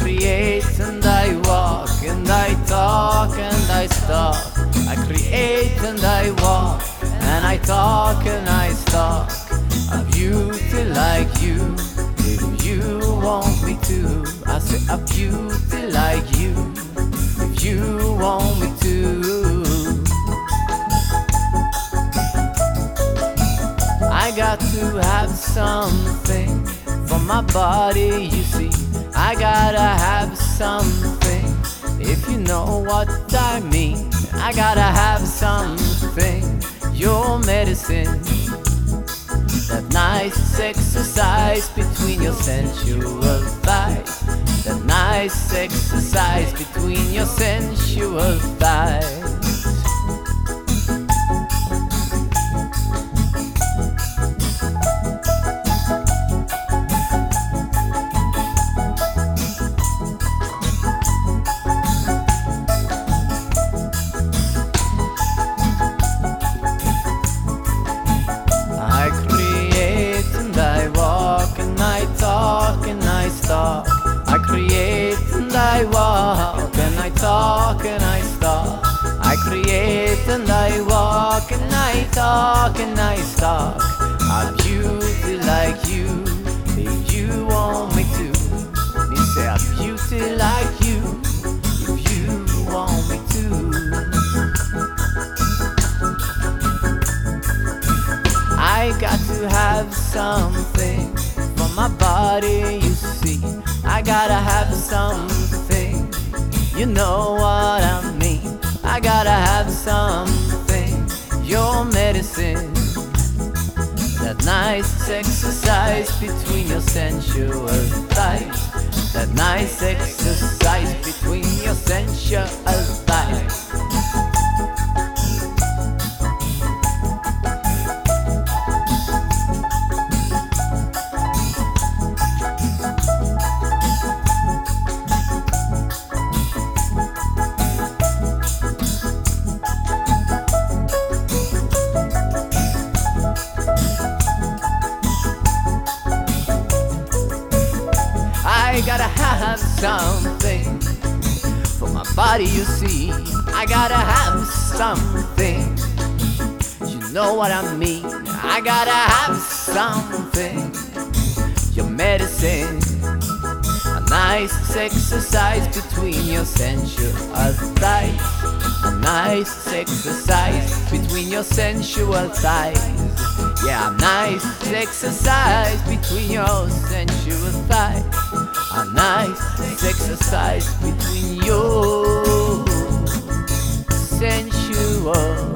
create and I walk and I talk and I stalk. I create and I walk and I talk and I stalk. A beauty like you, if you want me to. I say a beauty like you, if you want me to. I got to have something for my body, you see. I gotta have something, if you know what I mean. I gotta have something, your medicine. That nice exercise between your sensual thighs. That nice exercise between your sensual thighs. I create and I walk and I talk and I stalk. I create and I walk and I talk and I stalk. I create and I walk and I talk and I stalk. A beauty like you, if you want me to. Me say a beauty like you, if you want me to. I got to have something for my body, you see. I gotta have something, you know what I mean. I gotta have something, your medicine. That nice exercise between your sensual thighs. That nice exercise between your sensual thighs. I gotta have something for my body, you see. I gotta have something, you know what I mean. I gotta have something, your medicine. A nice exercise between your sensual thighs. A nice exercise between your sensual thighs. Yeah, a nice exercise between your sensual thighs. A nice exercise between your sensual